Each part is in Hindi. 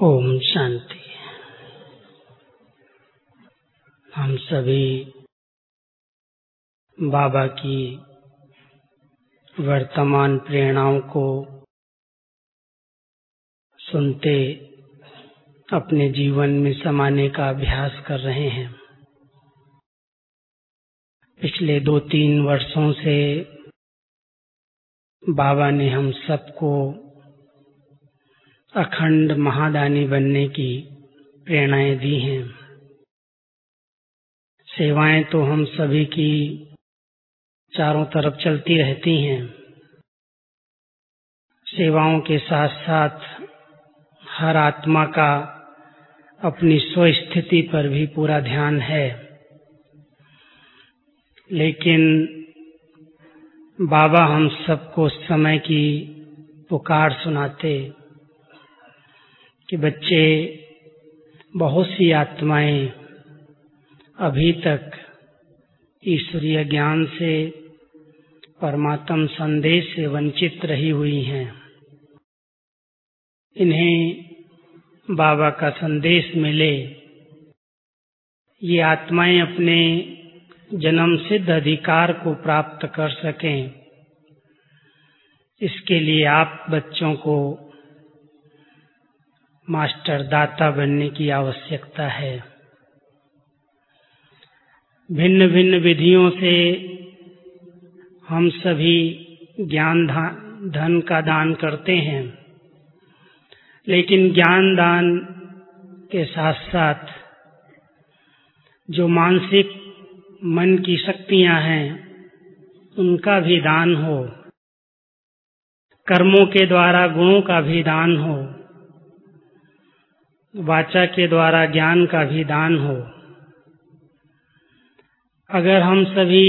ओम शांति। हम सभी बाबा की वर्तमान प्रेरणाओं को सुनते अपने जीवन में समाने का अभ्यास कर रहे हैं। पिछले 2-3 वर्षों से बाबा ने हम सबको अखंड महादानी बनने की प्रेरणाएं दी हैं। सेवाएं तो हम सभी की चारों तरफ चलती रहती हैं। सेवाओं के साथ साथ हर आत्मा का अपनी स्वस्थिति पर भी पूरा ध्यान है, लेकिन बाबा हम सबको समय की पुकार सुनाते कि बच्चे, बहुत सी आत्माएं अभी तक ईश्वरीय ज्ञान से, परमात्म संदेश से वंचित रही हुई हैं। इन्हें बाबा का संदेश मिले, ये आत्माएं अपने जन्म सिद्ध अधिकार को प्राप्त कर सकें। इसके लिए आप बच्चों को मास्टर दाता बनने की आवश्यकता है। भिन्न भिन्न विधियों से हम सभी ज्ञान धन का दान करते हैं, लेकिन ज्ञान दान के साथ साथ जो मानसिक मन की शक्तियां हैं उनका भी दान हो, कर्मों के द्वारा गुणों का भी दान हो, वाचा के द्वारा ज्ञान का भी दान हो। अगर हम सभी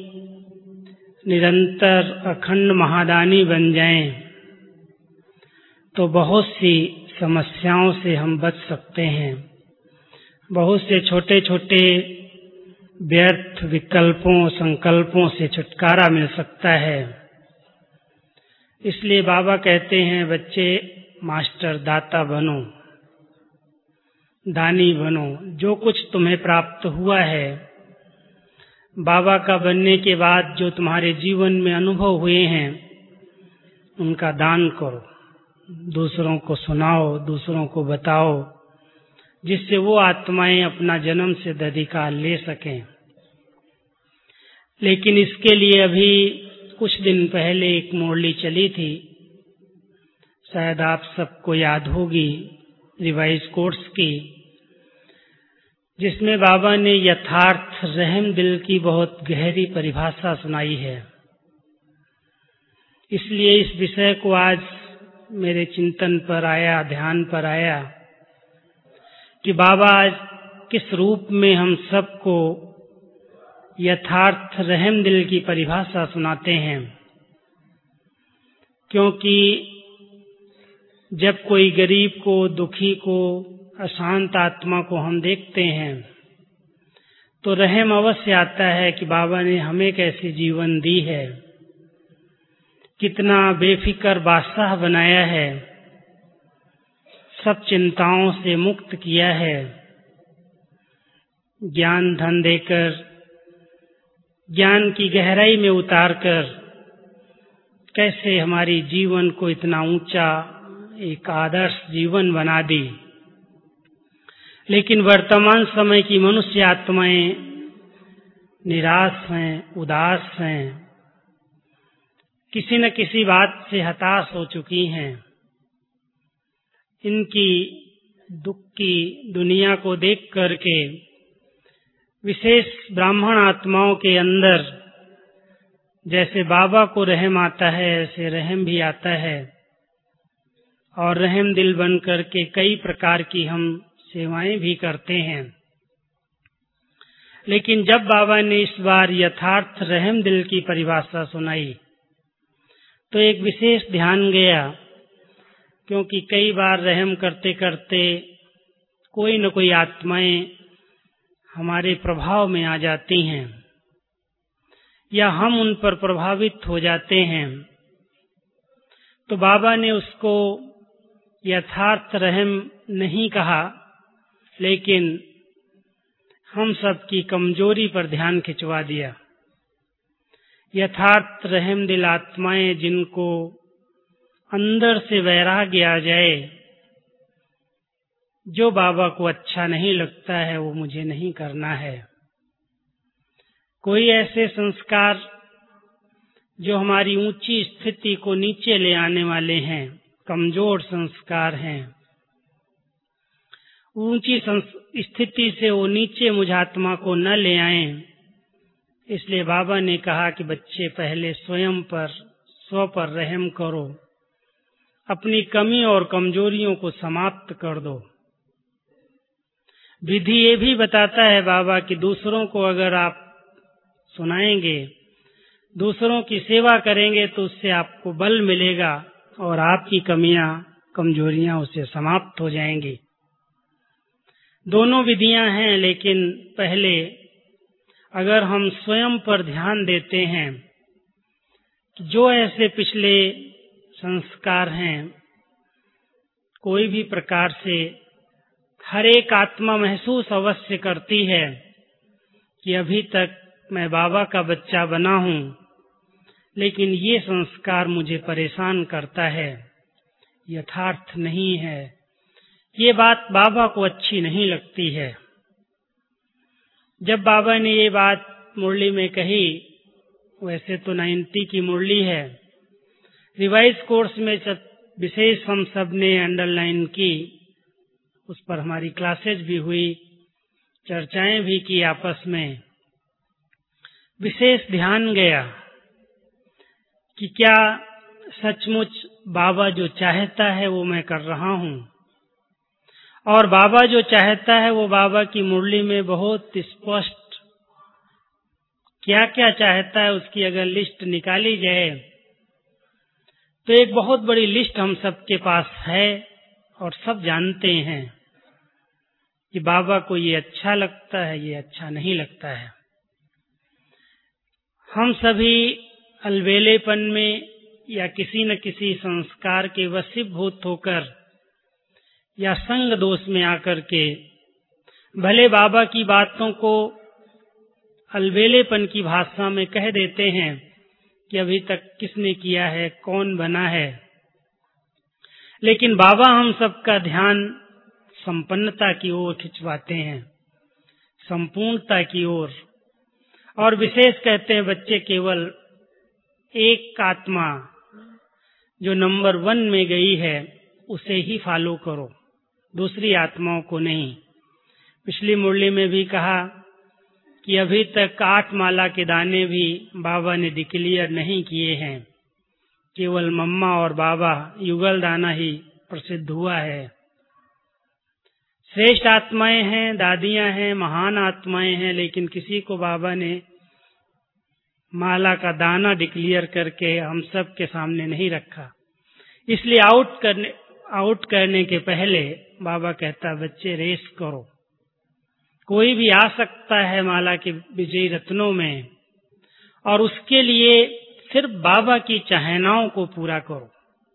निरंतर अखंड महादानी बन जाएं तो बहुत सी समस्याओं से हम बच सकते हैं। बहुत से छोटे छोटे व्यर्थ विकल्पों संकल्पों से छुटकारा मिल सकता है। इसलिए बाबा कहते हैं, बच्चे मास्टर दाता बनो, दानी बनो। जो कुछ तुम्हें प्राप्त हुआ है बाबा का बनने के बाद, जो तुम्हारे जीवन में अनुभव हुए हैं, उनका दान करो, दूसरों को सुनाओ, दूसरों को बताओ, जिससे वो आत्माएं अपना जन्म सिद्ध अधिकार ले सकें। लेकिन इसके लिए अभी कुछ दिन पहले एक मुरली चली थी, शायद आप सबको याद होगी, रिवाइज कोर्स की, जिसमें बाबा ने यथार्थ रहम दिल की बहुत गहरी परिभाषा सुनाई है। इसलिए इस विषय को आज मेरे चिंतन पर आया, ध्यान पर आया कि बाबा आज किस रूप में हम सबको यथार्थ रहम दिल की परिभाषा सुनाते हैं। क्योंकि जब कोई गरीब को, दुखी को, अशांत आत्मा को हम देखते हैं तो रहम अवश्य आता है कि बाबा ने हमें कैसे जीवन दी है, कितना बेफिक्र बादशाह बनाया है, सब चिंताओं से मुक्त किया है, ज्ञान धन देकर, ज्ञान की गहराई में उतारकर कैसे हमारी जीवन को इतना ऊंचा एक आदर्श जीवन बना दी। लेकिन वर्तमान समय की मनुष्य आत्माएं निराश हैं, उदास हैं, किसी न किसी बात से हताश हो चुकी हैं। इनकी दुख की दुनिया को देख करके विशेष ब्राह्मण आत्माओं के अंदर जैसे बाबा को रहम आता है, ऐसे रहम भी आता है, और रहम दिल बन करके कई प्रकार की हम सेवाएं भी करते हैं। लेकिन जब बाबा ने इस बार यथार्थ रहम दिल की परिभाषा सुनाई तो एक विशेष ध्यान गया, क्योंकि कई बार रहम करते करते कोई न कोई आत्माएं हमारे प्रभाव में आ जाती हैं या हम उन पर प्रभावित हो जाते हैं। तो बाबा ने उसको यथार्थ रहम नहीं कहा, लेकिन हम सब की कमजोरी पर ध्यान खिंचवा दिया। यथार्थ रहमदिल आत्माएं जिनको अंदर से वैराग्य आ जाए, जो बाबा को अच्छा नहीं लगता है वो मुझे नहीं करना है। कोई ऐसे संस्कार जो हमारी ऊंची स्थिति को नीचे ले आने वाले हैं, कमजोर संस्कार हैं, ऊंची स्थिति से वो नीचे मुझ आत्मा को न ले आएं। इसलिए बाबा ने कहा कि बच्चे पहले स्वयं पर, स्व पर रहम करो, अपनी कमी और कमजोरियों को समाप्त कर दो। विधि ये भी बताता है बाबा कि दूसरों को अगर आप सुनाएंगे, दूसरों की सेवा करेंगे तो उससे आपको बल मिलेगा और आपकी कमियां, कमजोरियां उससे समाप्त हो जाएंगी। दोनों विधियां हैं, लेकिन पहले अगर हम स्वयं पर ध्यान देते हैं, जो ऐसे पिछले संस्कार हैं, कोई भी प्रकार से हर एक आत्मा महसूस अवश्य करती है कि अभी तक मैं बाबा का बच्चा बना हूं, लेकिन ये संस्कार मुझे परेशान करता है, यथार्थ नहीं है, ये बात बाबा को अच्छी नहीं लगती है। जब बाबा ने ये बात मुरली में कही, वैसे तो 90 की मुरली है, रिवाइज कोर्स में विशेष हम सब ने अंडरलाइन की, उस पर हमारी क्लासेज भी हुई, चर्चाएं भी की आपस में। विशेष ध्यान गया कि क्या सचमुच बाबा जो चाहता है वो मैं कर रहा हूं, और बाबा जो चाहता है वो बाबा की मुरली में बहुत स्पष्ट क्या क्या चाहता है उसकी अगर लिस्ट निकाली जाए तो एक बहुत बड़ी लिस्ट हम सबके पास है, और सब जानते हैं कि बाबा को ये अच्छा लगता है, ये अच्छा नहीं लगता है। हम सभी अलबेलेपन में या किसी न किसी संस्कार के वशीभूत होकर या संग दोष में आकर के भले बाबा की बातों को अलबेलेपन की भाषा में कह देते हैं कि अभी तक किसने किया है, कौन बना है, लेकिन बाबा हम सबका ध्यान संपन्नता की ओर खिंचवाते हैं, संपूर्णता की ओर। और विशेष कहते हैं बच्चे केवल एक आत्मा जो नंबर 1 में गई है उसे ही फॉलो करो, दूसरी आत्माओं को नहीं। पिछली मुरली में भी कहा कि अभी तक 8 माला के दाने भी बाबा ने डिक्लेयर नहीं किए हैं, केवल मम्मा और बाबा युगल दाना ही प्रसिद्ध हुआ है। श्रेष्ठ आत्माएं हैं, दादियां हैं, महान आत्माएं हैं, लेकिन किसी को बाबा ने माला का दाना डिक्लेयर करके हम सब के सामने नहीं रखा। इसलिए आउट करने के पहले बाबा कहता बच्चे रेस करो, कोई भी आ सकता है माला के विजयी रत्नों में, और उसके लिए सिर्फ बाबा की चाहनाओं को पूरा करो,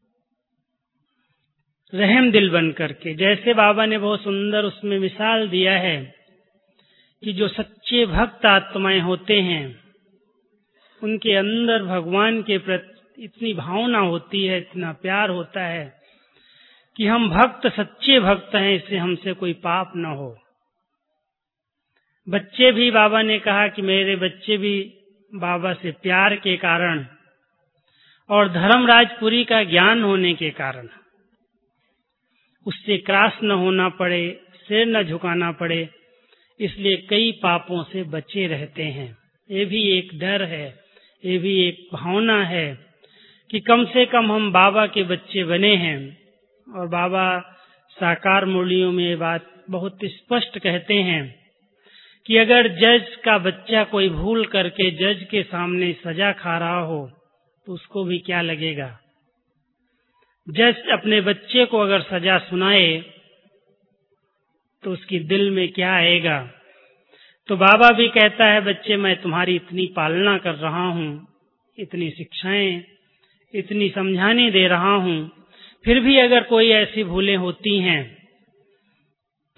रहम दिल बन करके। जैसे बाबा ने बहुत सुंदर उसमें मिसाल दिया है कि जो सच्चे भक्त आत्माएं होते हैं उनके अंदर भगवान के प्रति इतनी भावना होती है, इतना प्यार होता है कि हम भक्त सच्चे भक्त हैं, इससे हमसे कोई पाप न हो। बच्चे भी, बाबा ने कहा कि मेरे बच्चे भी बाबा से प्यार के कारण और धर्मराजपुरी का ज्ञान होने के कारण उससे क्रॉस न होना पड़े, सिर न झुकाना पड़े, इसलिए कई पापों से बचे रहते हैं। ये भी एक डर है, ये भी एक भावना है कि कम से कम हम बाबा के बच्चे बने हैं। और बाबा साकार मुरलियों में ये बात बहुत स्पष्ट कहते हैं कि अगर जज का बच्चा कोई भूल करके जज के सामने सजा खा रहा हो तो उसको भी क्या लगेगा। जज अपने बच्चे को अगर सजा सुनाए तो उसकी दिल में क्या आएगा। तो बाबा भी कहता है बच्चे मैं तुम्हारी इतनी पालना कर रहा हूँ, इतनी शिक्षाएं, इतनी समझाने दे रहा हूँ, फिर भी अगर कोई ऐसी भूलें होती हैं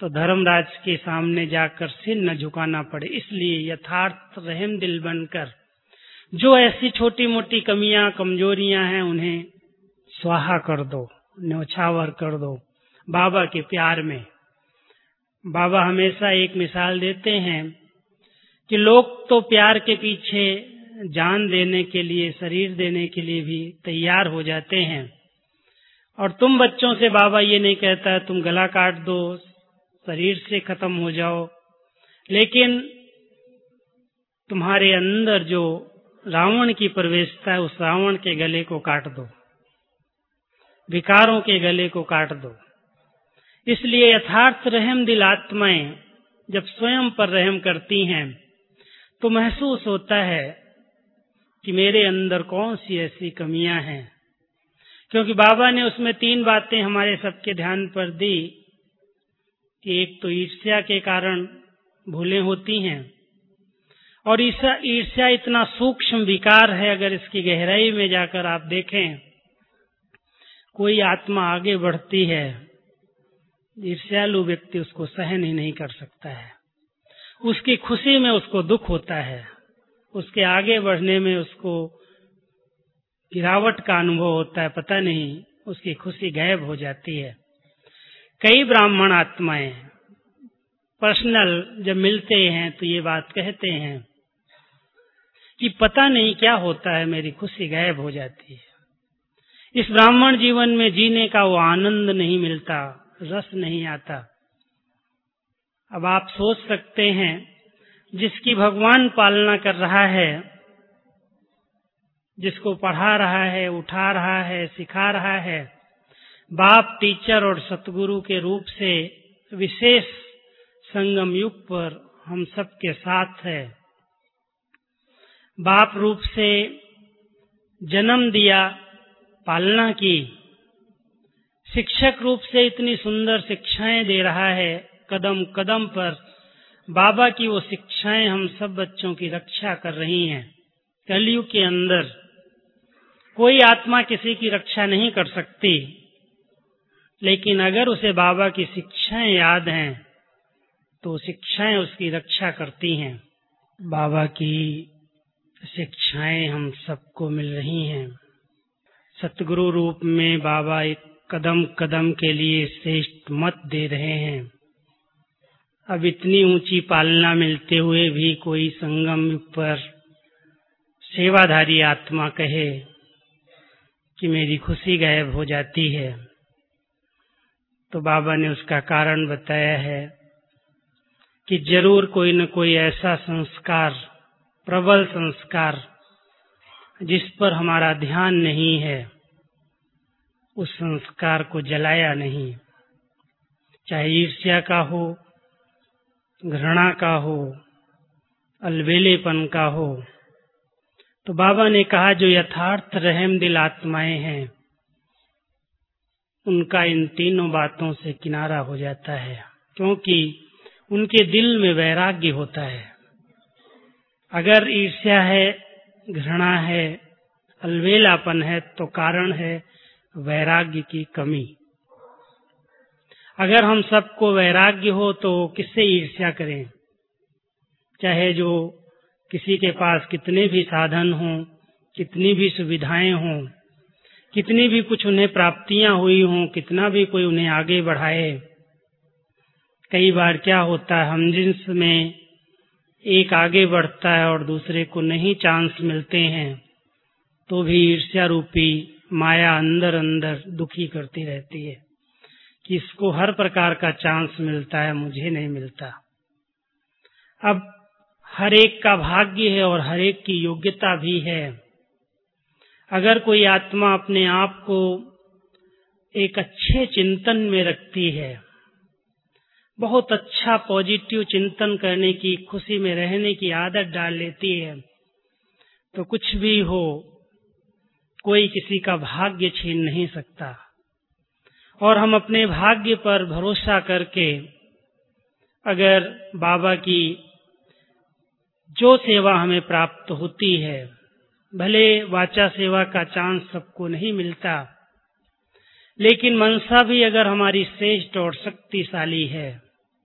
तो धर्मराज के सामने जाकर सिर न झुकाना पड़े। इसलिए यथार्थ रहम दिल बनकर जो ऐसी छोटी मोटी कमियां कमजोरियां हैं उन्हें स्वाहा कर दो, न्यौछावर कर दो बाबा के प्यार में। बाबा हमेशा एक मिसाल देते हैं कि लोग तो प्यार के पीछे जान देने के लिए, शरीर देने के लिए भी तैयार हो जाते हैं, और तुम बच्चों से बाबा ये नहीं कहता तुम गला काट दो, शरीर से खत्म हो जाओ, लेकिन तुम्हारे अंदर जो रावण की प्रवेशता है उस रावण के गले को काट दो, विकारों के गले को काट दो। इसलिए यथार्थ रहम दिल आत्माएं जब स्वयं पर रहम करती हैं तो महसूस होता है कि मेरे अंदर कौन सी ऐसी कमियां हैं, क्योंकि बाबा ने उसमें 3 बातें हमारे सबके ध्यान पर दी कि एक तो ईर्ष्या के कारण भूलें होती हैं, और ईर्ष्या इतना सूक्ष्म विकार है, अगर इसकी गहराई में जाकर आप देखें, कोई आत्मा आगे बढ़ती है, ईर्ष्यालु व्यक्ति उसको सहन ही नहीं कर सकता है। उसकी खुशी में उसको दुख होता है, उसके आगे बढ़ने में उसको गिरावट का अनुभव होता है, पता नहीं उसकी खुशी गायब हो जाती है। कई ब्राह्मण आत्माएं पर्सनल जब मिलते हैं तो ये बात कहते हैं कि पता नहीं क्या होता है, मेरी खुशी गायब हो जाती है। इस ब्राह्मण जीवन में जीने का वो आनंद नहीं मिलता, रस नहीं आता। अब आप सोच सकते हैं, जिसकी भगवान पालना कर रहा है, जिसको पढ़ा रहा है, उठा रहा है, सिखा रहा है, बाप, टीचर और सतगुरु के रूप से विशेष संगम युग पर हम सबके साथ है। बाप रूप से जन्म दिया, पालना की, शिक्षक रूप से इतनी सुंदर शिक्षाएं दे रहा है, कदम कदम पर बाबा की वो शिक्षाएं हम सब बच्चों की रक्षा कर रही हैं। कलयुग के अंदर कोई आत्मा किसी की रक्षा नहीं कर सकती, लेकिन अगर उसे बाबा की शिक्षाएं याद हैं तो शिक्षाएं उसकी रक्षा करती हैं। बाबा की शिक्षाएं हम सबको मिल रही हैं। सतगुरु रूप में बाबा एक कदम कदम के लिए श्रेष्ठ मत दे रहे हैं। अब इतनी ऊंची पालना मिलते हुए भी कोई संगम पर सेवाधारी आत्मा कहे कि मेरी खुशी गायब हो जाती है, तो बाबा ने उसका कारण बताया है कि जरूर कोई न कोई ऐसा संस्कार, प्रबल संस्कार, जिस पर हमारा ध्यान नहीं है, उस संस्कार को जलाया नहीं, चाहे ईर्ष्या का हो, घृणा का हो, अलबेलेपन का हो। तो बाबा ने कहा जो यथार्थ रहम दिल आत्माएं हैं उनका इन 3 बातों से किनारा हो जाता है, क्योंकि उनके दिल में वैराग्य होता है। अगर ईर्ष्या है, घृणा है, अलबेलापन है तो कारण है वैराग्य की कमी। अगर हम सबको वैराग्य हो तो किससे ईर्ष्या करें? चाहे जो किसी के पास कितने भी साधन हों, कितनी भी सुविधाएं हों, कितनी भी कुछ उन्हें प्राप्तियां हुई हों, कितना भी कोई उन्हें आगे बढ़ाए, कई बार क्या होता है, हम जिन्स में एक आगे बढ़ता है और दूसरे को नहीं चांस मिलते हैं, तो भी ईर्ष्या रूपी माया अंदर अंदर दुखी करती रहती है कि इसको हर प्रकार का चांस मिलता है, मुझे नहीं मिलता। अब हर एक का भाग्य है और हर एक की योग्यता भी है। अगर कोई आत्मा अपने आप को एक अच्छे चिंतन में रखती है, बहुत अच्छा पॉजिटिव चिंतन करने की, खुशी में रहने की आदत डाल लेती है, तो कुछ भी हो, कोई किसी का भाग्य छीन नहीं सकता। और हम अपने भाग्य पर भरोसा करके अगर बाबा की जो सेवा हमें प्राप्त होती है, भले वाचा सेवा का चांस सबको नहीं मिलता, लेकिन मनसा भी अगर हमारी श्रेष्ठ और शक्तिशाली है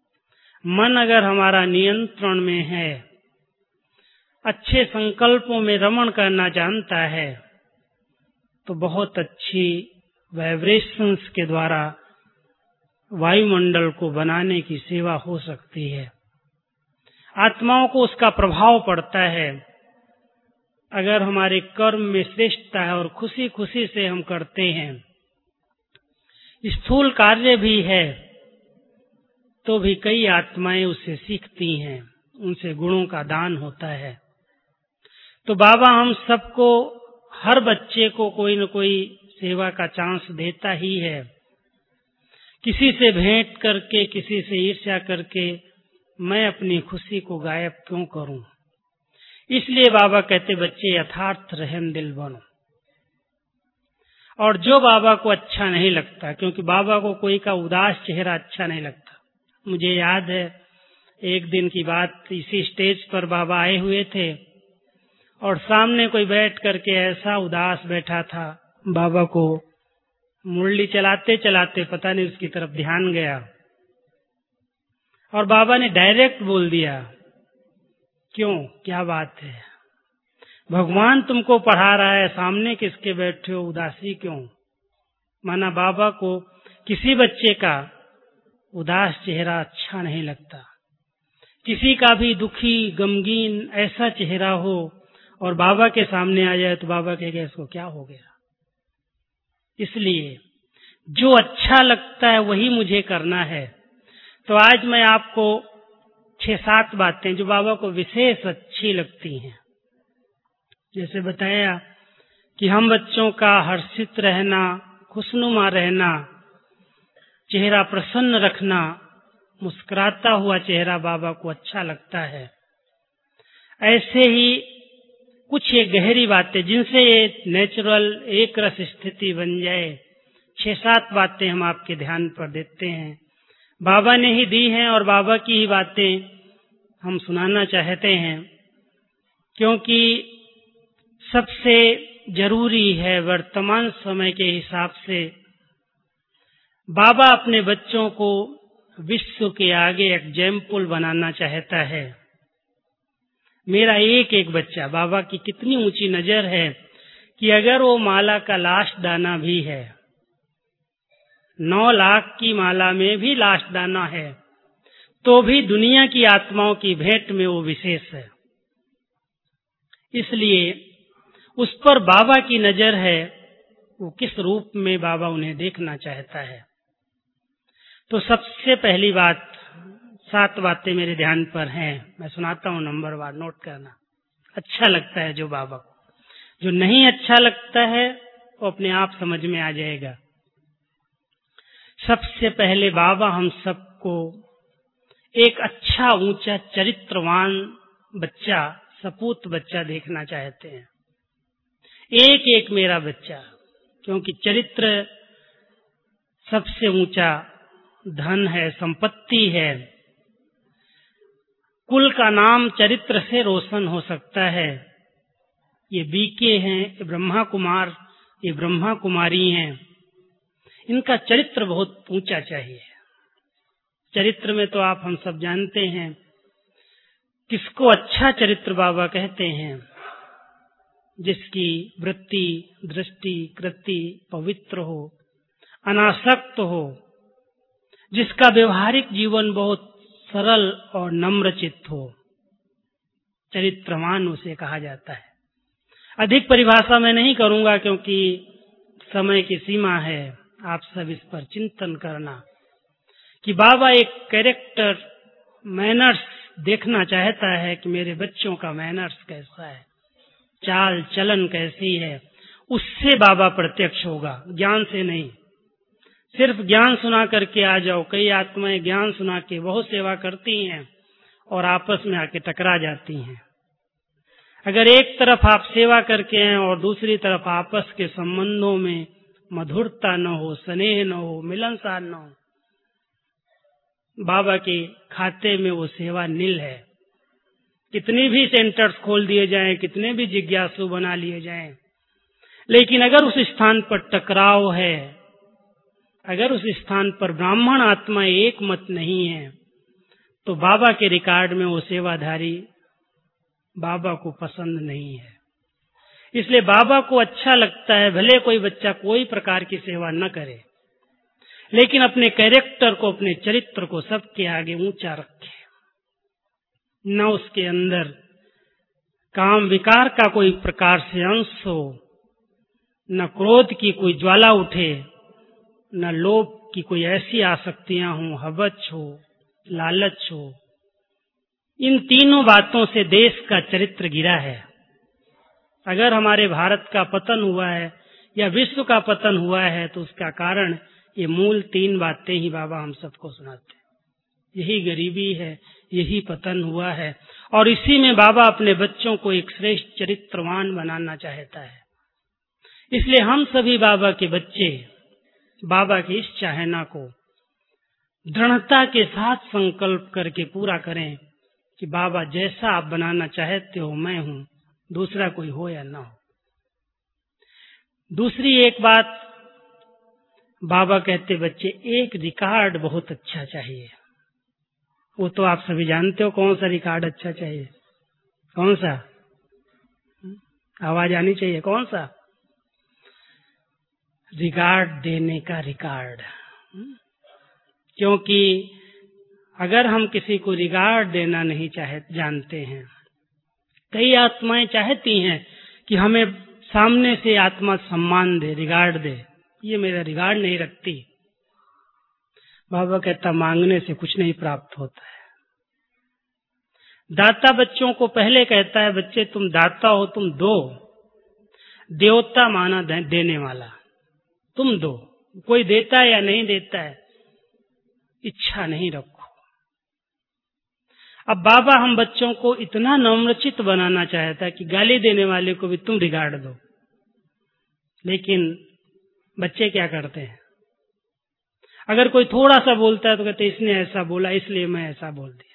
मन अगर हमारा नियंत्रण में है, अच्छे संकल्पों में रमण करना जानता है, तो बहुत अच्छी वाइब्रेशंस के द्वारा वायुमंडल को बनाने की सेवा हो सकती है। आत्माओं को उसका प्रभाव पड़ता है। अगर हमारे कर्म में श्रेष्ठता है और खुशी खुशी से हम करते हैं, स्थूल कार्य भी है, तो भी कई आत्माएं उससे सीखती हैं, उनसे गुणों का दान होता है। तो बाबा हम सबको, हर बच्चे को कोई न कोई सेवा का चांस देता ही है। किसी से भेंट करके, किसी से ईर्ष्या करके मैं अपनी खुशी को गायब क्यों करूं? इसलिए बाबा कहते बच्चे यथार्थ रहम दिल बनो। और जो बाबा को अच्छा नहीं लगता, क्योंकि बाबा को कोई का उदास चेहरा अच्छा नहीं लगता। मुझे याद है एक दिन की बात, इसी स्टेज पर बाबा आए हुए थे और सामने कोई बैठ करके ऐसा उदास बैठा था। बाबा को मुरली चलाते चलाते पता नहीं उसकी तरफ ध्यान गया और बाबा ने डायरेक्ट बोल दिया, क्यों, क्या बात है? भगवान तुमको पढ़ा रहा है, सामने किसके बैठे हो, उदासी क्यों? माना बाबा को किसी बच्चे का उदास चेहरा अच्छा नहीं लगता। किसी का भी दुखी गमगीन ऐसा चेहरा हो और बाबा के सामने आ जाए तो बाबा कहेगा इसको क्या हो गया? इसलिए जो अच्छा लगता है वही मुझे करना है। तो आज मैं आपको 6-7 बातें जो बाबा को विशेष अच्छी लगती हैं, जैसे बताया कि हम बच्चों का हर्षित रहना, खुशनुमा रहना, चेहरा प्रसन्न रखना, मुस्कुराता हुआ चेहरा बाबा को अच्छा लगता है। ऐसे ही कुछ एक गहरी बातें जिनसे ये नेचुरल एक रस स्थिति बन जाए, 6-7 बातें हम आपके ध्यान पर देते हैं। बाबा ने ही दी हैं और बाबा की ही बातें हम सुनाना चाहते हैं, क्योंकि सबसे जरूरी है वर्तमान समय के हिसाब से बाबा अपने बच्चों को विश्व के आगे एग्जाम्पल बनाना चाहता है। मेरा एक एक बच्चा, बाबा की कितनी ऊंची नजर है कि अगर वो माला का लास्ट दाना भी है, 9 लाख की माला में भी लास्ट दाना है, तो भी दुनिया की आत्माओं की भेंट में वो विशेष है। इसलिए उस पर बाबा की नजर है, वो किस रूप में बाबा उन्हें देखना चाहता है। तो सबसे पहली बात, 7 बातें मेरे ध्यान पर हैं, मैं सुनाता हूं नंबर वार, नोट करना। अच्छा लगता है जो बाबा को, जो नहीं अच्छा लगता है वो अपने आप समझ में आ जाएगा। सबसे पहले बाबा हम सबको एक अच्छा ऊंचा चरित्रवान बच्चा, सपूत बच्चा देखना चाहते हैं। एक एक मेरा बच्चा, क्योंकि चरित्र सबसे ऊंचा धन है, संपत्ति है। कुल का नाम चरित्र से रोशन हो सकता है। ये बीके हैं, ये ब्रह्मा कुमार, ये ब्रह्मा कुमारी हैं, इनका चरित्र बहुत ऊंचा चाहिए। चरित्र में तो आप हम सब जानते हैं किसको अच्छा चरित्र बाबा कहते हैं, जिसकी वृत्ति, दृष्टि, कृति पवित्र हो, अनासक्त हो, जिसका व्यवहारिक जीवन बहुत सरल और नम्रचित्त हो, चरित्रवान उसे कहा जाता है। अधिक परिभाषा मैं नहीं करूंगा क्योंकि समय की सीमा है। आप सब इस पर चिंतन करना कि बाबा एक कैरेक्टर, मैनर्स देखना चाहता है कि मेरे बच्चों का मैनर्स कैसा है, चाल चलन कैसी है। उससे बाबा प्रत्यक्ष होगा, ज्ञान से नहीं। सिर्फ ज्ञान सुना करके आ जाओ। कई आत्माएं ज्ञान सुना के बहुत सेवा करती हैं और आपस में आके टकरा जाती हैं। अगर एक तरफ आप सेवा करके हैं और दूसरी तरफ आपस के संबंधों में मधुरता न हो, स्नेह न हो, मिलनसार न हो, बाबा के खाते में वो सेवा नील है। कितनी भी सेंटर्स खोल दिए जाएं, कितने भी जिज्ञासु बना लिए जाएं, लेकिन अगर उस स्थान पर टकराव है, अगर उस स्थान पर ब्राह्मण आत्मा एक मत नहीं है, तो बाबा के रिकॉर्ड में वो सेवाधारी बाबा को पसंद नहीं है। इसलिए बाबा को अच्छा लगता है भले कोई बच्चा कोई प्रकार की सेवा न करे, लेकिन अपने कैरेक्टर को, अपने चरित्र को सबके आगे ऊंचा रखे, न उसके अंदर काम विकार का कोई प्रकार से अंश हो, न क्रोध की कोई ज्वाला उठे, न लोभ की कोई ऐसी आसक्तियां हो, हवच हो, लालच हो। इन तीनों बातों से देश का चरित्र गिरा है। अगर हमारे भारत का पतन हुआ है या विश्व का पतन हुआ है तो उसका कारण ये मूल 3 बातें ही बाबा हम सबको सुनाते हैं। यही गरीबी है, यही पतन हुआ है, और इसी में बाबा अपने बच्चों को एक श्रेष्ठ चरित्रवान बनाना चाहता है। इसलिए हम सभी बाबा के बच्चे बाबा की इस चाहना को दृढ़ता के साथ संकल्प करके पूरा करें कि बाबा जैसा आप बनाना चाहते हो मैं हूं, दूसरा कोई हो या ना हो। दूसरी एक बात बाबा कहते, बच्चे एक रिकॉर्ड बहुत अच्छा चाहिए। वो तो आप सभी जानते हो कौन सा रिकॉर्ड अच्छा चाहिए। कौन सा? आवाज आनी चाहिए। कौन सा? रिकॉर्ड देने का रिकॉर्ड। क्योंकि अगर हम किसी को रिकॉर्ड देना नहीं जानते हैं, कई आत्माएं चाहती हैं कि हमें सामने से आत्मा सम्मान दे, रिकॉर्ड दे। ये मेरा रिकॉर्ड नहीं रखती। बाबा कहता मांगने से कुछ नहीं प्राप्त होता है। दाता बच्चों को पहले कहता है, बच्चे तुम दाता हो, तुम दो। देवता माना देने वाला, तुम दो। कोई देता है या नहीं देता है, इच्छा नहीं रखो। अब बाबा हम बच्चों को इतना नम्रचित बनाना चाहता है कि गाली देने वाले को भी तुम रिकॉर्ड दो। लेकिन बच्चे क्या करते हैं? अगर कोई थोड़ा सा बोलता है तो कहते इसने ऐसा बोला इसलिए मैं ऐसा बोल दिया।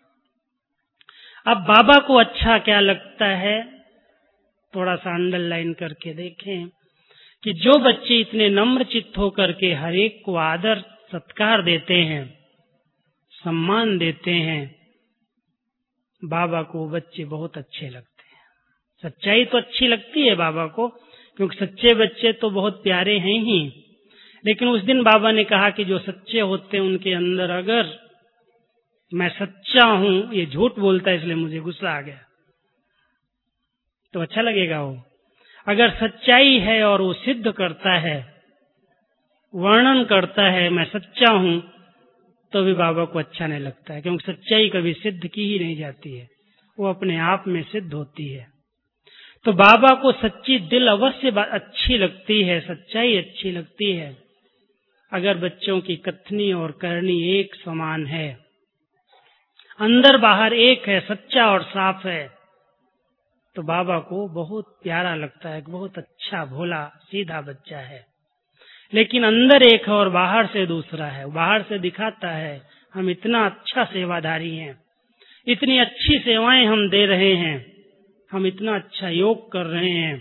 अब बाबा को अच्छा क्या लगता है, थोड़ा सा अंडरलाइन करके देखें कि जो बच्चे इतने नम्रचित्त होकर के हर एक को आदर सत्कार देते हैं, सम्मान देते हैं, बाबा को बच्चे बहुत अच्छे लगते हैं। सच्चाई तो अच्छी लगती है बाबा को, क्योंकि सच्चे बच्चे तो बहुत प्यारे हैं ही। लेकिन उस दिन बाबा ने कहा कि जो सच्चे होते हैं उनके अंदर अगर मैं सच्चा हूं, ये झूठ बोलता है इसलिए मुझे गुस्सा आ गया, तो अच्छा लगेगा। वो अगर सच्चाई है और वो सिद्ध करता है, वर्णन करता है मैं सच्चा हूं, तो भी बाबा को अच्छा नहीं लगता है, क्योंकि सच्चाई कभी सिद्ध की ही नहीं जाती है, वो अपने आप में सिद्ध होती है। तो बाबा को सच्ची दिल अवश्य अच्छी लगती है, सच्चाई अच्छी लगती है। अगर बच्चों की कथनी और करनी एक समान है, अंदर बाहर एक है, सच्चा और साफ है, तो बाबा को बहुत प्यारा लगता है, बहुत अच्छा भोला सीधा बच्चा है। लेकिन अंदर एक है और बाहर से दूसरा है। बाहर से दिखाता है हम इतना अच्छा सेवाधारी हैं, इतनी अच्छी सेवाएं हम दे रहे हैं, हम इतना अच्छा योग कर रहे हैं,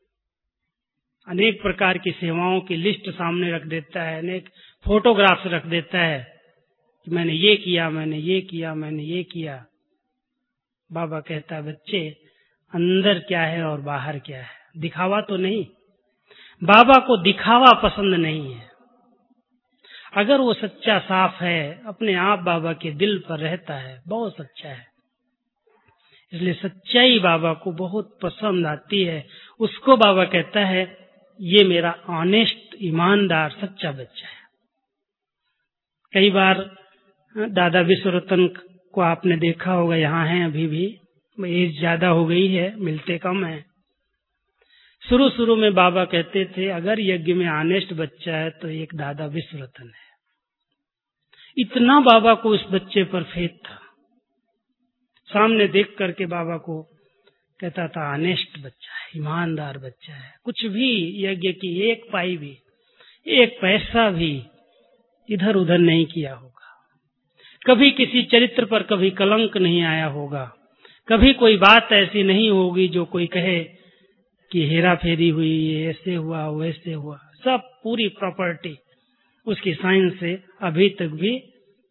अनेक प्रकार की सेवाओं की लिस्ट सामने रख देता है, अनेक फोटोग्राफ्स रख देता है कि मैंने ये किया, मैंने ये किया, मैंने ये किया। बाबा कहता है बच्चे अंदर क्या है और बाहर क्या है, दिखावा तो नहीं। बाबा को दिखावा पसंद नहीं है। अगर वो सच्चा साफ है, अपने आप बाबा के दिल पर रहता है, बहुत सच्चा है, इसलिए सच्चाई बाबा को बहुत पसंद आती है। उसको बाबा कहता है ये मेरा ऑनेस्ट, ईमानदार, सच्चा बच्चा है। कई बार दादा विश्वरतन को आपने देखा होगा, यहाँ हैं अभी भी, एज ज्यादा हो गई है, मिलते कम है। शुरू शुरू में बाबा कहते थे अगर यज्ञ में ऑनेस्ट बच्चा है तो एक दादा विश्वरतन है। इतना बाबा को उस बच्चे पर फेथ था। सामने देख करके बाबा को कहता था ऑनेस्ट बच्चा है, ईमानदार बच्चा है, कुछ भी यज्ञ की एक पाई भी, एक पैसा भी इधर उधर नहीं किया होगा, कभी किसी चरित्र पर कभी कलंक नहीं आया होगा, कभी कोई बात ऐसी नहीं होगी जो कोई कहे कि हेरा फेरी हुई, ये ऐसे हुआ वैसे हुआ। सब पूरी प्रॉपर्टी उसकी साइन से अभी तक भी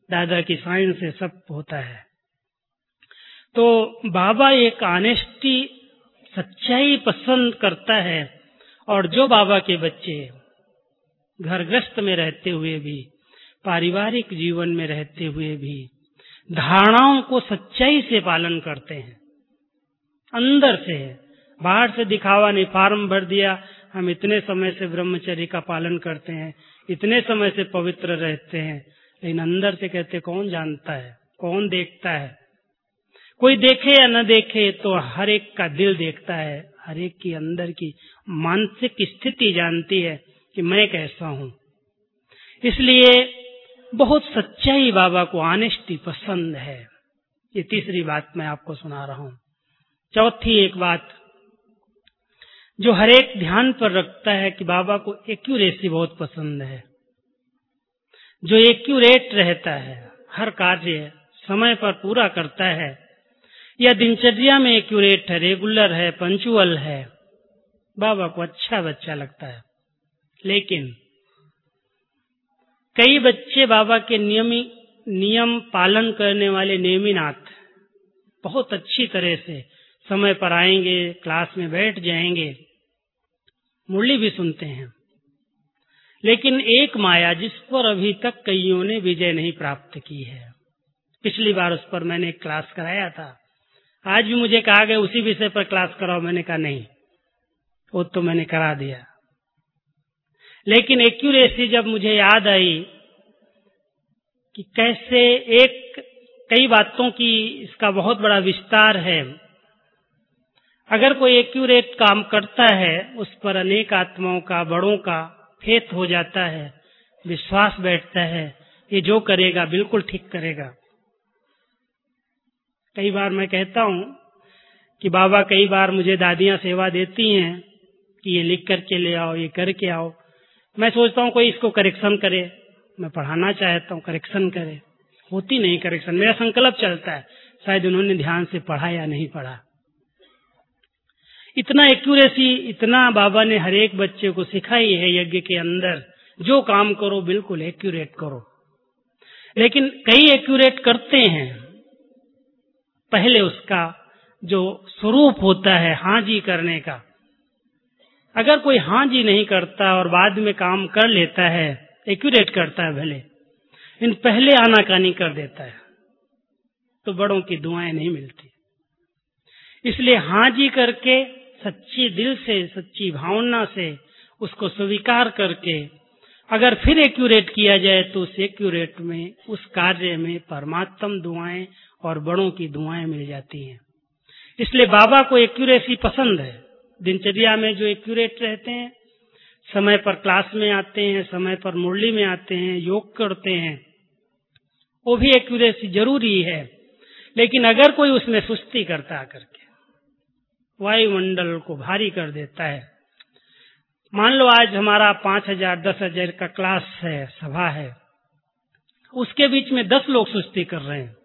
दादा की साइंस से सब होता है। तो बाबा एक ऑनेस्टी, सच्चाई पसंद करता है। और जो बाबा के बच्चे घर गृहस्थ में रहते हुए भी, पारिवारिक जीवन में रहते हुए भी धारणाओं को सच्चाई से पालन करते हैं, अंदर से, बाहर से दिखावा नहीं, फॉर्म भर दिया, हम इतने समय से ब्रह्मचर्य का पालन करते हैं, इतने समय से पवित्र रहते हैं, लेकिन अंदर से कहते कौन जानता है, कौन देखता है। कोई देखे या न देखे तो हर एक का दिल देखता है, हर एक की अंदर की मानसिक स्थिति जानती है कि मैं कैसा हूं। इसलिए बहुत सच्चाई बाबा को, ऑनेस्टी पसंद है। ये तीसरी बात मैं आपको सुना रहा हूं। चौथी एक बात जो हर एक ध्यान पर रखता है कि बाबा को एक्यूरेसी बहुत पसंद है। जो एक्यूरेट रहता है, हर कार्य समय पर पूरा करता है, या दिनचर्या में एक्यूरेट है, रेगुलर है, पंचुअल है, बाबा को अच्छा बच्चा लगता है। लेकिन कई बच्चे बाबा के नियम पालन करने वाले नेमिनाथ बहुत अच्छी तरह से समय पर आएंगे, क्लास में बैठ जाएंगे, मुरली भी सुनते हैं, लेकिन एक माया जिस पर अभी तक कईयों ने विजय नहीं प्राप्त की है। पिछली बार उस पर मैंने एक क्लास कराया था, आज भी मुझे कहा गया उसी विषय पर क्लास कराओ, मैंने कहा नहीं, वो तो मैंने करा दिया। लेकिन एक्यूरेसी जब मुझे याद आई कि कैसे कई बातों की इसका बहुत बड़ा विस्तार है। अगर कोई एक्यूरेट काम करता है, उस पर अनेक आत्माओं का, बड़ों का फेथ हो जाता है, विश्वास बैठता है, ये जो करेगा बिल्कुल ठीक करेगा। कई बार मैं कहता हूं कि बाबा कई बार मुझे दादियां सेवा देती हैं कि ये लिख करके ले आओ, ये करके आओ। मैं सोचता हूं कोई इसको करेक्शन करे, मैं पढ़ाना चाहता हूं, करेक्शन करे, होती नहीं करेक्शन। मेरा संकल्प चलता है, शायद उन्होंने ध्यान से पढ़ा या नहीं पढ़ा। इतना एक्यूरेसी, इतना बाबा ने हर एक बच्चे को सिखाई है यज्ञ के अंदर, जो काम करो बिल्कुल एक्यूरेट करो। लेकिन कई एक्यूरेट करते हैं, पहले उसका जो स्वरूप होता है हाँ जी करने का, अगर कोई हाँ जी नहीं करता और बाद में काम कर लेता है, एक्यूरेट करता है भले, इन पहले आनाकानी कर देता है, तो बड़ों की दुआएं नहीं मिलती। इसलिए हाँ जी करके, सच्ची दिल से, सच्ची भावना से उसको स्वीकार करके अगर फिर एक्यूरेट किया जाए तो उस एक्यूरेट में, उस कार्य में परमात्म दुआएं और बड़ों की दुआएं मिल जाती हैं। इसलिए बाबा को एक्यूरेसी पसंद है। दिनचर्या में जो एक्यूरेट रहते हैं, समय पर क्लास में आते हैं, समय पर मुरली में आते हैं, योग करते हैं, वो भी एक्यूरेसी जरूरी है। लेकिन अगर कोई उसमें सुस्ती करता करके वायुमंडल को भारी कर देता है, मान लो आज हमारा 5,000 10,000 का क्लास है, सभा है, उसके बीच में 10 लोग सुस्ती कर रहे हैं,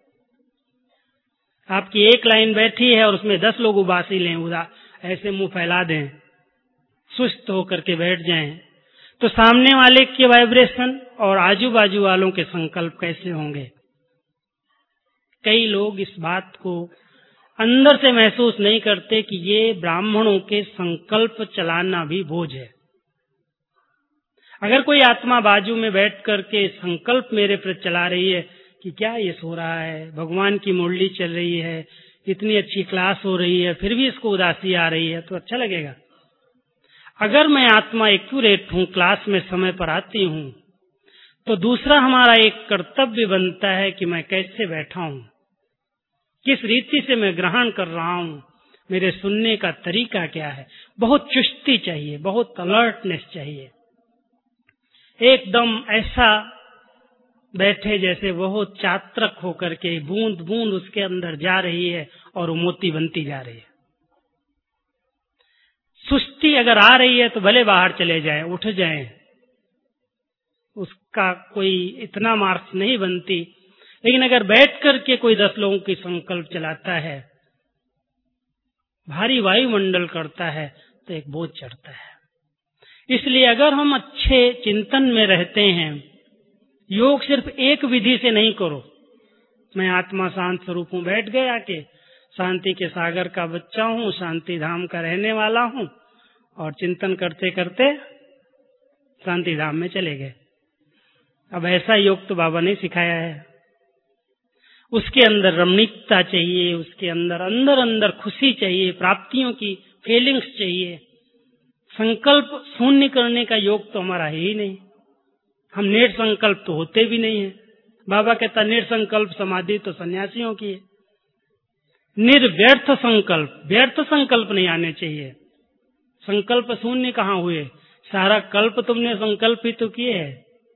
आपकी एक लाइन बैठी है और उसमें 10 लोग उबासी लें, ऐसे मुंह फैला दें, सुस्त होकर के बैठ जाएं, तो सामने वाले के वाइब्रेशन और आजू बाजू वालों के संकल्प कैसे होंगे। कई लोग इस बात को अंदर से महसूस नहीं करते कि ये ब्राह्मणों के संकल्प चलाना भी बोझ है। अगर कोई आत्मा बाजू में बैठ करके संकल्प मेरे पर चला रही है कि क्या ये सो रहा है, भगवान की मुरली चल रही है, इतनी अच्छी क्लास हो रही है, फिर भी इसको उदासी आ रही है, तो अच्छा लगेगा। अगर मैं आत्मा एक्यूरेट हूं, क्लास में समय पर आती हूं, तो दूसरा हमारा एक कर्तव्य बनता है कि मैं कैसे बैठा हूं, किस रीति से मैं ग्रहण कर रहा हूं, मेरे सुनने का तरीका क्या है। बहुत चुस्ती चाहिए, बहुत अलर्टनेस चाहिए। एकदम ऐसा बैठे जैसे बहुत चात्रक होकर के बूंद बूंद उसके अंदर जा रही है और वो मोती बनती जा रही है। सुस्ती अगर आ रही है तो भले बाहर चले जाएं, उठ जाएं, उसका कोई इतना मार्क्स नहीं बनती। लेकिन अगर बैठ करके कोई 10 लोगों की संकल्प चलाता है, भारी वायुमंडल करता है, तो एक बोझ चढ़ता है। इसलिए अगर हम अच्छे चिंतन में रहते हैं, योग सिर्फ एक विधि से नहीं करो, मैं आत्मा शांत स्वरूप हूं, बैठ गया कि शांति के सागर का बच्चा हूं, शांति धाम का रहने वाला हूं, और चिंतन करते करते शांति धाम में चले गए। अब ऐसा योग तो बाबा ने सिखाया है। उसके अंदर रमणीकता चाहिए, उसके अंदर अंदर अंदर खुशी चाहिए, प्राप्तियों की फीलिंग्स चाहिए। संकल्प शून्य करने का योग तो हमारा है ही नहीं। हम निर् संकल्प तो होते भी नहीं है। बाबा कहता निर्संकल्प समाधि तो सन्यासियों की है। निर्व्यर्थ संकल्प, व्यर्थ संकल्प नहीं आने चाहिए। संकल्प शून्य कहाँ हुए? सारा कल्प तुमने संकल्प ही तो किए है।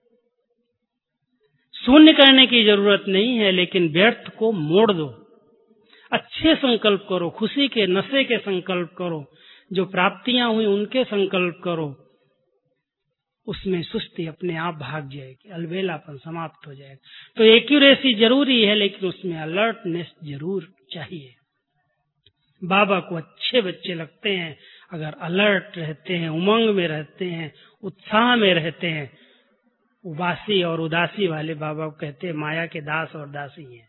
शून्य करने की जरूरत नहीं है, लेकिन व्यर्थ को मोड़ दो। अच्छे संकल्प करो, खुशी के नशे के संकल्प करो, जो प्राप्तियां हुई उनके संकल्प करो। उसमें सुस्ती अपने आप भाग जाएगी, अलबेलापन समाप्त हो जाएगा। तो एक्यूरेसी जरूरी है, लेकिन उसमें अलर्टनेस जरूर चाहिए। बाबा को अच्छे बच्चे लगते हैं अगर अलर्ट रहते हैं, उमंग में रहते हैं, उत्साह में रहते हैं। उबासी और उदासी वाले बाबा को कहते हैं माया के दास और दासी हैं।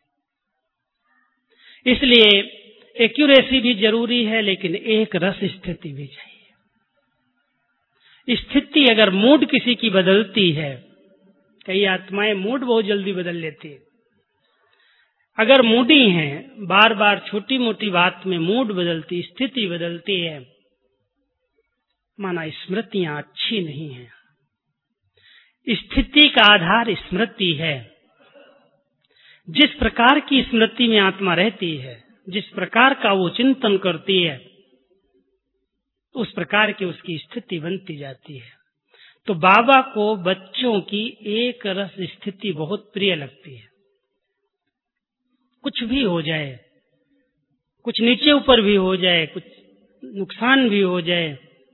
इसलिए एक्यूरेसी भी जरूरी है, लेकिन एक रस स्थिति भी चाहिए। स्थिति अगर मूड किसी की बदलती है, कई आत्माएं मूड बहुत जल्दी बदल लेती है। अगर मूडी हैं, बार बार छोटी मोटी बात में मूड बदलती, स्थिति बदलती है, माना स्मृतियां अच्छी नहीं है। स्थिति का आधार स्मृति है। जिस प्रकार की स्मृति में आत्मा रहती है, जिस प्रकार का वो चिंतन करती है, उस प्रकार की उसकी स्थिति बनती जाती है। तो बाबा को बच्चों की एक रस स्थिति बहुत प्रिय लगती है। कुछ भी हो जाए, कुछ नीचे ऊपर भी हो जाए, कुछ नुकसान भी हो जाए,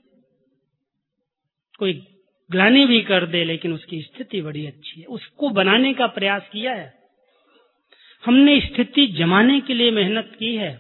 कोई ग्लानि भी कर दे, लेकिन उसकी स्थिति बड़ी अच्छी है। उसको बनाने का प्रयास किया है हमने, स्थिति जमाने के लिए मेहनत की है।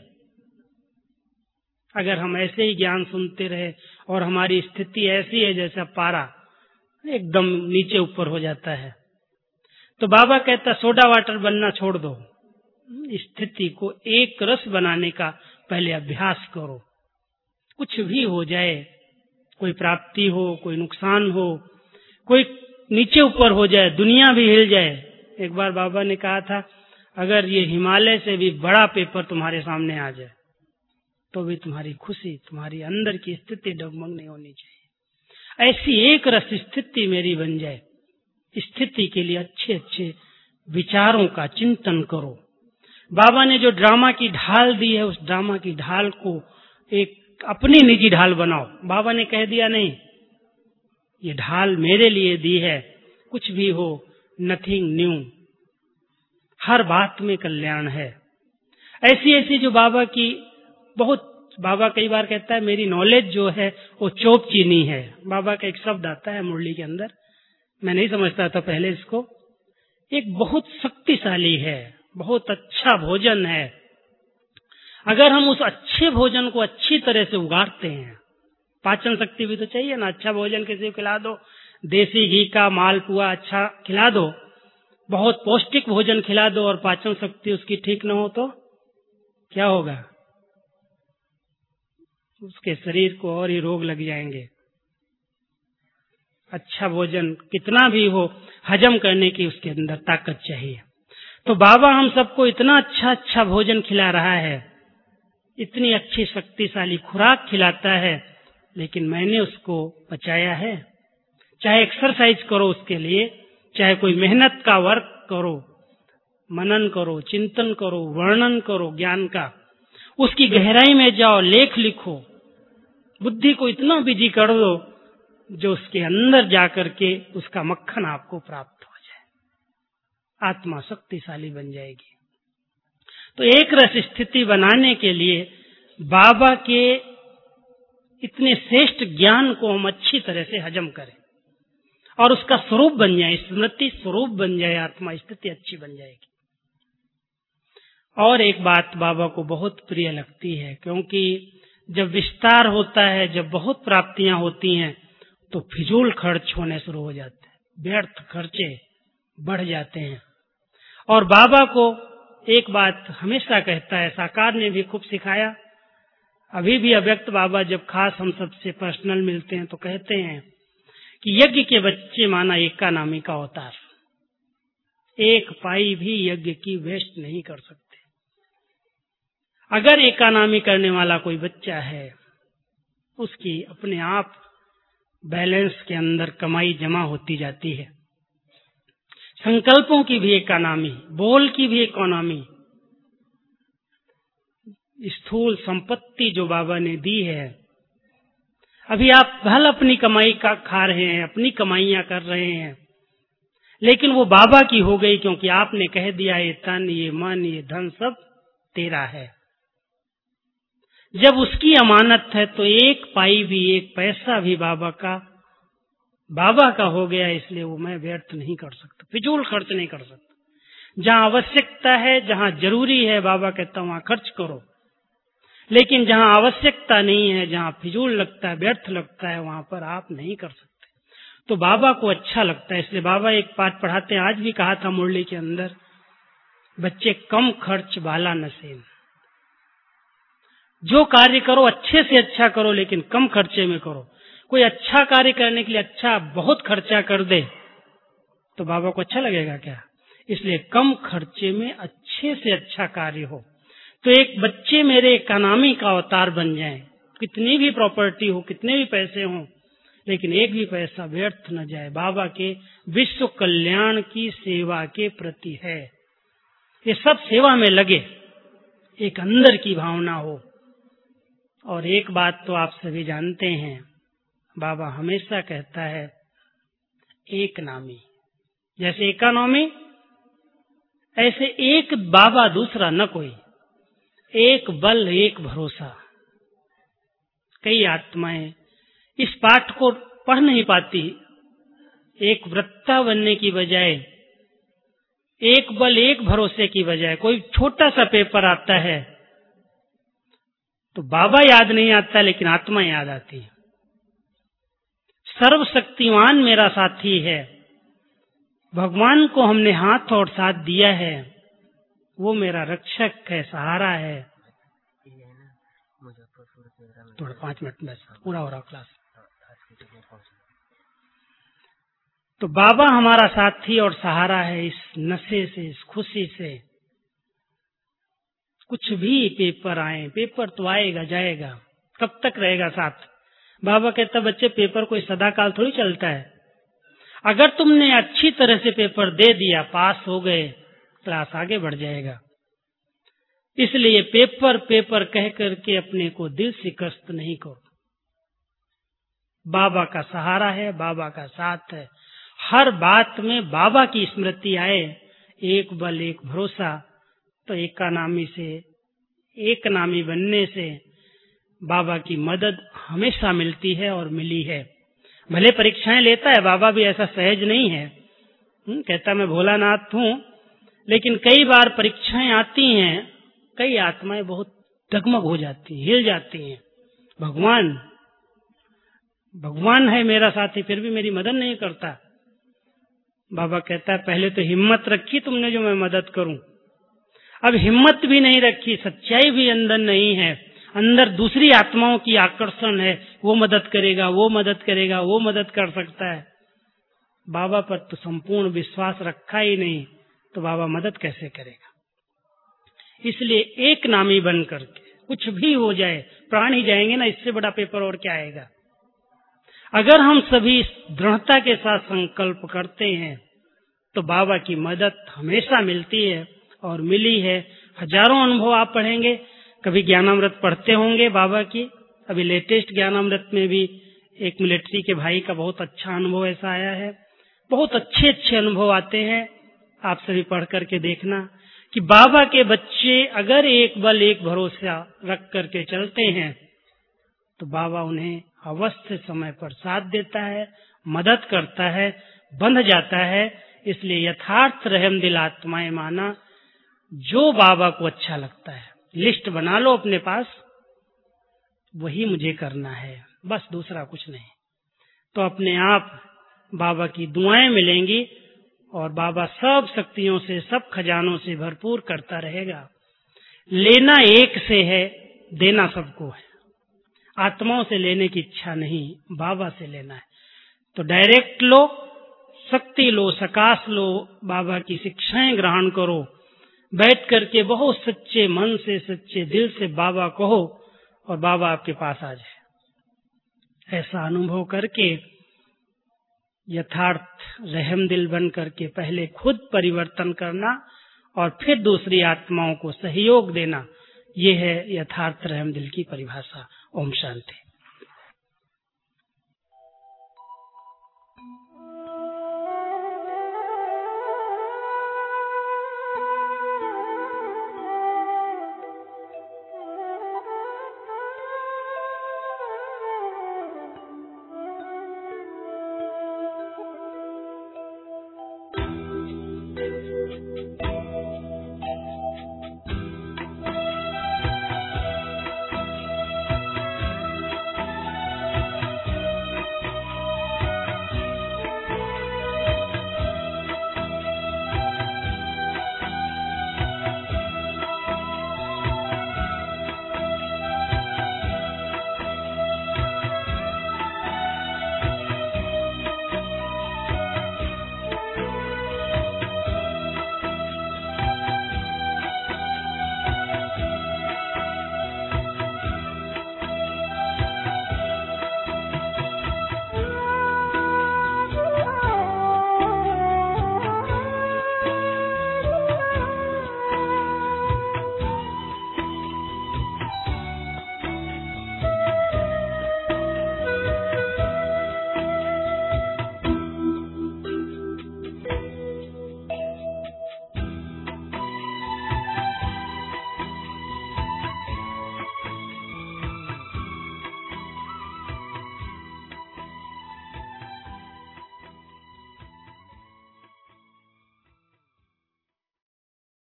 अगर हम ऐसे ही ज्ञान सुनते रहे और हमारी स्थिति ऐसी है जैसा पारा एकदम नीचे ऊपर हो जाता है, तो बाबा कहता सोडा वाटर बनना छोड़ दो। स्थिति को एक रस बनाने का पहले अभ्यास करो। कुछ भी हो जाए, कोई प्राप्ति हो, कोई नुकसान हो, कोई नीचे ऊपर हो जाए, दुनिया भी हिल जाए। एक बार बाबा ने कहा था, अगर ये हिमालय से भी बड़ा पेपर तुम्हारे सामने आ जाए तो भी तुम्हारी खुशी, तुम्हारी अंदर की स्थिति डगमग नहीं होनी चाहिए। ऐसी एक रस स्थिति मेरी बन जाए। स्थिति के लिए अच्छे अच्छे विचारों का चिंतन करो। बाबा ने जो ड्रामा की ढाल दी है, उस ड्रामा की ढाल को एक अपनी निजी ढाल बनाओ। बाबा ने कह दिया नहीं, ये ढाल मेरे लिए दी है, कुछ भी हो, नथिंग न्यू, हर बात में कल्याण है। ऐसी ऐसी जो बाबा की बहुत, बाबा कई बार कहता है मेरी नॉलेज जो है वो चोप चीनी है। बाबा का एक शब्द आता है मुरली के अंदर, मैं नहीं समझता था पहले इसको। एक बहुत शक्तिशाली है, बहुत अच्छा भोजन है। अगर हम उस अच्छे भोजन को अच्छी तरह से उगाड़ते हैं, पाचन शक्ति भी तो चाहिए ना। अच्छा भोजन किसी को खिला दो, देसी घी का मालपुआ अच्छा खिला दो, बहुत पौष्टिक भोजन खिला दो और पाचन शक्ति उसकी ठीक न हो तो क्या होगा? उसके शरीर को और ही रोग लग जाएंगे। अच्छा भोजन कितना भी हो, हजम करने की उसके अंदर ताकत चाहिए। तो बाबा हम सबको इतना अच्छा अच्छा भोजन खिला रहा है, इतनी अच्छी शक्तिशाली खुराक खिलाता है, लेकिन मैंने उसको पचाया है? चाहे एक्सरसाइज करो उसके लिए, चाहे कोई मेहनत का वर्क करो, मनन करो, चिंतन करो, वर्णन करो ज्ञान का, उसकी गहराई में जाओ, लेख लिखो, बुद्धि को इतना बिजी कर दो जो उसके अंदर जाकर के उसका मक्खन आपको प्राप्त हो जाए, आत्मा शक्तिशाली बन जाएगी। तो एक रस स्थिति बनाने के लिए बाबा के इतने श्रेष्ठ ज्ञान को हम अच्छी तरह से हजम करें और उसका स्वरूप बन जाए, स्मृति स्वरूप बन जाए, आत्मा स्थिति अच्छी बन जाएगी। और एक बात बाबा को बहुत प्रिय लगती है, क्योंकि जब विस्तार होता है, जब बहुत प्राप्तियां होती हैं, तो फिजूल खर्च होने शुरू हो जाते हैं, व्यर्थ खर्चे। बढ़ जाते हैं। और बाबा को एक बात हमेशा कहता है, साकार ने भी खूब सिखाया, अभी भी अव्यक्त बाबा जब खास हम सबसे पर्सनल मिलते हैं तो कहते हैं कि यज्ञ के बच्चे माना एकानामी का अवतार, एक पाई भी यज्ञ की वेस्ट नहीं कर सकते। अगर एकानामी करने वाला कोई बच्चा है, उसकी अपने आप बैलेंस के अंदर कमाई जमा होती जाती है। संकल्पों की भी इकोनॉमी, बोल की भी इकोनॉमी, स्थूल संपत्ति जो बाबा ने दी है, अभी आप भल अपनी कमाई का खा रहे हैं, अपनी कमाइयां कर रहे हैं, लेकिन वो बाबा की हो गई, क्योंकि आपने कह दिया ये तन, ये मन, ये धन सब तेरा है। जब उसकी अमानत है तो एक पाई भी, एक पैसा भी बाबा का हो गया, इसलिए वो मैं व्यर्थ नहीं कर सकता, फिजूल खर्च नहीं कर सकता। जहां आवश्यकता है, जहां जरूरी है, बाबा कहता वहां खर्च करो, लेकिन जहां आवश्यकता नहीं है, जहां फिजूल लगता है, व्यर्थ लगता है, वहां पर आप नहीं कर सकते। तो बाबा को अच्छा लगता है, इसलिए बाबा एक पाठ पढ़ाते हैं, आज भी कहा था मुरली के अंदर, बच्चे कम खर्च वाला नसीब, जो कार्य करो अच्छे से अच्छा करो, लेकिन कम खर्चे में करो। कोई अच्छा कार्य करने के लिए अच्छा बहुत खर्चा कर दे तो बाबा को अच्छा लगेगा क्या? इसलिए कम खर्चे में अच्छे से अच्छा कार्य हो। तो एक बच्चे मेरे इकोनॉमी का अवतार बन जाएं, कितनी भी प्रॉपर्टी हो, कितने भी पैसे हों, लेकिन एक भी पैसा व्यर्थ न जाए, बाबा के विश्व कल्याण की सेवा के प्रति है, ये सब सेवा में लगे, एक अंदर की भावना हो। और एक बात तो आप सभी जानते हैं, बाबा हमेशा कहता है एक नामी, जैसे इकोनॉमी ऐसे एक बाबा दूसरा न कोई, एक बल एक भरोसा। कई आत्माएं इस पाठ को पढ़ नहीं पाती, एक वृत्ता बनने की बजाय, एक बल एक भरोसे की बजाय कोई छोटा सा पेपर आता है तो बाबा याद नहीं आता, लेकिन आत्मा याद आती है। सर्वशक्तिमान मेरा साथी है, भगवान को हमने हाथ और साथ दिया है, वो मेरा रक्षक है, सहारा है। थोड़ा 5 मिनट में पूरा हो रहा क्लास। तो बाबा हमारा साथी और सहारा है, इस नशे से, इस खुशी से। कुछ भी पेपर आए, पेपर तो आएगा जाएगा, कब तक रहेगा साथ? बाबा कहता बच्चे पेपर कोई सदाकाल थोड़ी चलता है। अगर तुमने अच्छी तरह से पेपर दे दिया, पास हो गए, क्लास आगे बढ़ जाएगा। इसलिए पेपर पेपर कह करके अपने को दिल से कष्ट नहीं करो। बाबा का सहारा है, बाबा का साथ है, हर बात में बाबा की स्मृति आए, एक बल एक भरोसा। तो एकानामी से, एक नामी बनने से बाबा की मदद हमेशा मिलती है और मिली है। भले परीक्षाएं लेता है, बाबा भी ऐसा सहज नहीं है, कहता मैं भोलानाथ हूं, लेकिन कई बार परीक्षाएं आती हैं, कई आत्माएं बहुत डगमग हो जाती हैं, हिल जाती हैं। भगवान है मेरा साथी, फिर भी मेरी मदद नहीं करता। बाबा कहता है पहले तो हिम्मत रखी तुमने जो मैं मदद करूं, अब हिम्मत भी नहीं रखी, सच्चाई भी अंदर नहीं है, अंदर दूसरी आत्माओं की आकर्षण है, वो मदद करेगा, वो मदद करेगा, वो मदद कर सकता है। बाबा पर तो संपूर्ण विश्वास रखा ही नहीं, तो बाबा मदद कैसे करेगा? इसलिए एक नामी बन करके कुछ भी हो जाए, प्राण ही जाएंगे ना, इससे बड़ा पेपर और क्या आएगा? अगर हम सभी दृढ़ता के साथ संकल्प करते हैं तो बाबा की मदद हमेशा मिलती है और मिली है। हजारों अनुभव आप पढ़ेंगे, कभी ज्ञानामृत पढ़ते होंगे बाबा की, अभी लेटेस्ट ज्ञानामृत में भी एक मिलिट्री के भाई का बहुत अच्छा अनुभव ऐसा आया है। बहुत अच्छे अच्छे अनुभव आते हैं, आप सभी पढ़ करके देखना कि बाबा के बच्चे अगर एक बल एक भरोसा रख करके चलते हैं तो बाबा उन्हें अवश्य समय पर साथ देता है, मदद करता है, बंध जाता है। इसलिए यथार्थ रहम दिल आत्माएं माना, जो बाबा को अच्छा लगता है लिस्ट बना लो अपने पास, वही मुझे करना है, बस दूसरा कुछ नहीं। तो अपने आप बाबा की दुआएं मिलेंगी और बाबा सब शक्तियों से, सब खजानों से भरपूर करता रहेगा। लेना एक से है, देना सबको है। आत्माओं से लेने की इच्छा नहीं, बाबा से लेना है। तो डायरेक्ट लो, शक्ति लो, सकाश लो, बाबा की शिक्षाएं ग्रहण करो, बैठ करके बहुत सच्चे मन से, सच्चे दिल से बाबा कहो और बाबा आपके पास आ जाए। ऐसा अनुभव करके यथार्थ रहम दिल बन करके पहले खुद परिवर्तन करना और फिर दूसरी आत्माओं को सहयोग देना, ये है यथार्थ रहम दिल की परिभाषा। ओम शांति।